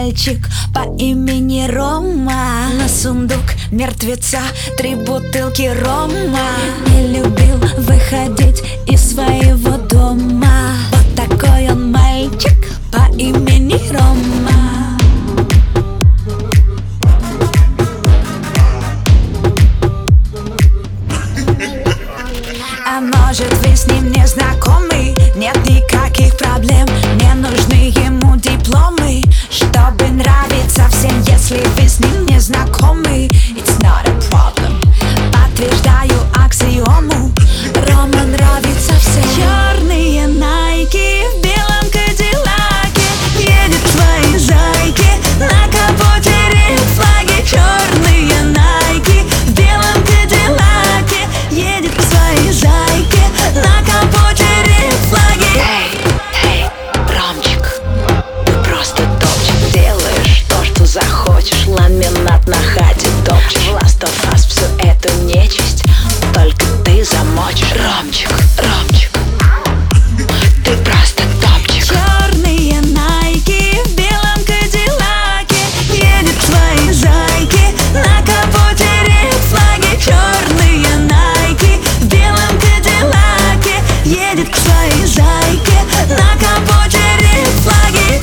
мальчик по имени Рома. На сундук мертвеца 3 бутылки рома. Не любил выходить из своего дома. Вот такой он мальчик по имени Рома. А может, вы с ним не знакомы? Нет никаких проблем, не нужны ему дипломы, чтобы нравиться всем. Если вы с ним не знакомы, it's not a problem. Подтверждаю аксиому, Рома нравится всем. Черные найки в белом кадиллаке, едет к своей зайке, на капоте ред-флаги. Черные найки в белом кадиллаке, едет к своей зайке, на капоте ред-флаги. Эй, Ромчик, ты просто топчик. Делаешь то, что захочешь, ламинат на хате топчешь. В Last of Us всю эту нечисть только ты замочишь. Ромчик, ты просто топчик. Черные найки в белом кадиллаке, едет к своей зайке, на капоте ред-флаги. Черные найки в белом кадиллаке, едет к своей зайке, на капоте ред-флаги.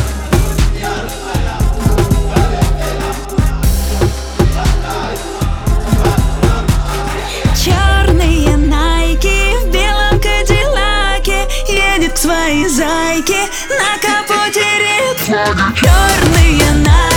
Черные найки в белом кадиллаке, едет к своей зайке, на капоте ред-флаги. Черные найки.